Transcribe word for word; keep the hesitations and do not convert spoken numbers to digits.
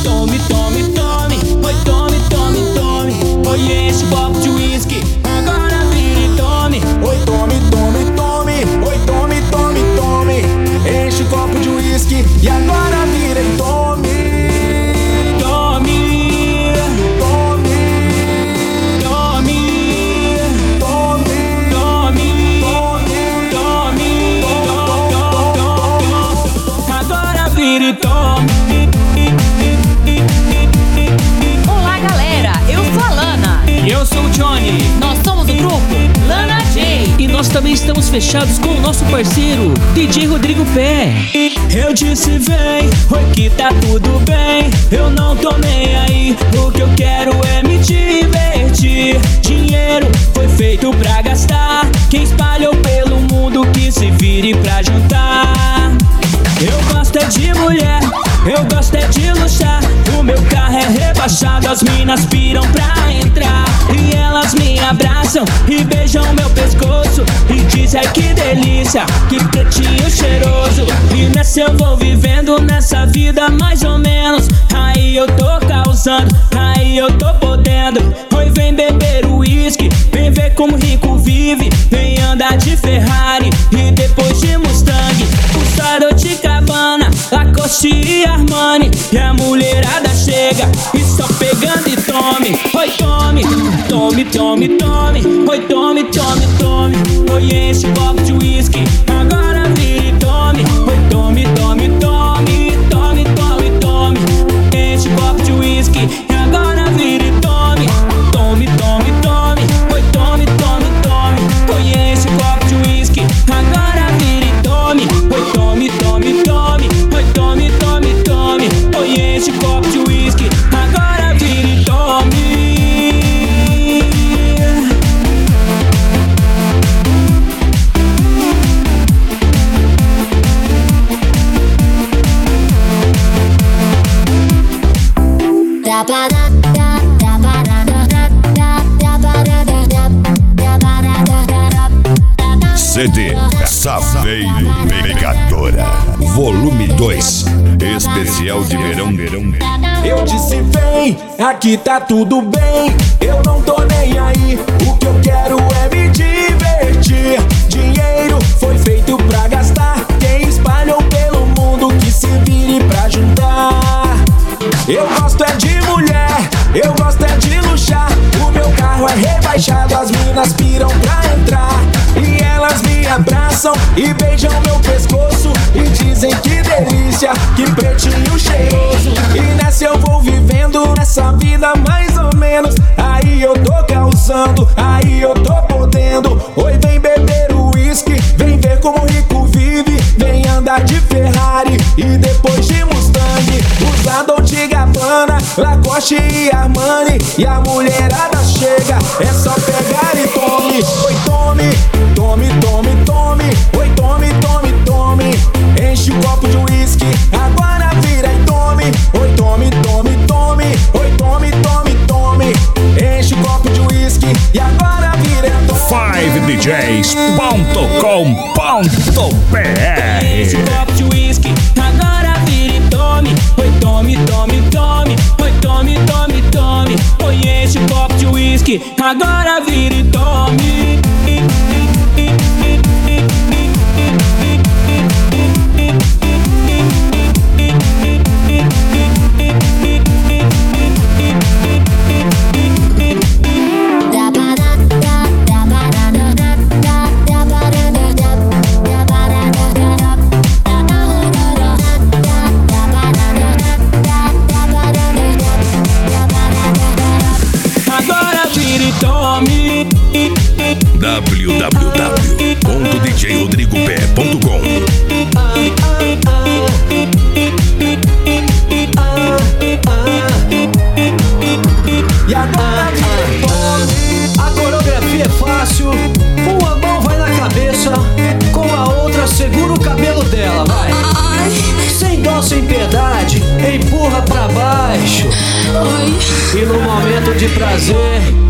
tome, tome, tome. Oi, tome, tome, tome. Oi, enche o copo de uísque, agora vira e tome. Oi, tome, tome, tome. Oi, tome, tome, tome. Enche o copo de uísque e agora vira e tome. Tome, Tome, tome, tome, tome, tome, tome, agora vira e tome. Olá, galera, eu sou a Lana. E eu sou o Johnny. Nós somos o grupo Lana J. E nós também estamos fechados com o nosso parceiro D J Rodrigo Pé. Eu disse vem, oi que tá tudo bem. Eu não tô nem aí, o que eu quero é me divertir. Dinheiro foi feito pra gastar, quem espalhou pelo mundo que se vire pra juntar. Eu gosto é de mulher, eu gosto é de luxar. O meu carro é rebaixado, as minas piram pra entrar. E elas me abraçam e beijam meu pescoço e dizem ai que delícia, que pretinho cheiroso. E nessa eu vou vivendo nessa vida mais ou menos. Aí eu tô causando, aí eu tô podendo. Oi, vem beber uísque, vem ver como rico vive. Vem andar de Ferrari e depois de Mustang. Usar Dolce e Gabbana, Lacoste e Armani. E a mulherada chega e só pegando e tome. Oi, tome, tome, tome, tome. Oi, tome, tome, tome. Oi, enche o copo de uísque, agora vira e tome. Oi, tome, tome, tome. Tome, tome, tome. Enche o copo de uísque, agora vira e tome. Tome, tome, tome. Oi, tome, tome, tome. Oi, enche o copo de uísque, agora vira e tome. Oi, tome, tome, tome. Oi, tome, tome, tome. Oi, enche o copo de uísque, agora vira e tome. C D Saveiro Pegadora Volume dois, especial de verão, verão. Eu disse vem, aqui tá tudo bem. Eu não tô nem aí, o que eu quero é me divertir. Dinheiro foi feito pra gastar, quem espalhou pelo mundo que se vire pra juntar. Eu gosto é de mulher, eu gosto é de luxar. O meu carro é rebaixado, as minas piram pra entrar. E elas me abraçam e beijam meu pescoço e dizem que delícia, que pretinho cheiroso. E nessa eu vou vivendo nessa vida mais ou menos. Aí eu tô causando, aí eu tô podendo. Oi, vem beber uísque, vem ver como rico vive. Vem andar de Ferrari e depois de Mustang. Usar Dolce e Gabbana, Lacoste e Armani. E a mulherada chega, é só pegar e tome. Oi, tome, tome, tome, tome. Oi, tome, tome, tome. Enche o copo de uísque, agora vira e tome. Oi, tome, tome, tome. Oi, tome, tome, tome. Enche o copo de uísque e agora vira e tome. five D Js ponto com ponto B R. Enche o copo de uísque, agora vira e tome. Oi, tome, tome, tome. Oi, tome, tome, tome. Oi, enche o copo de uísque, agora vira e tome. w w w ponto d j rodrigo pé ponto com. E agora A coreografia é fácil. Uma mão vai na cabeça, com a outra segura o cabelo dela, vai. Sem dó, sem piedade, empurra pra baixo. E no momento de prazer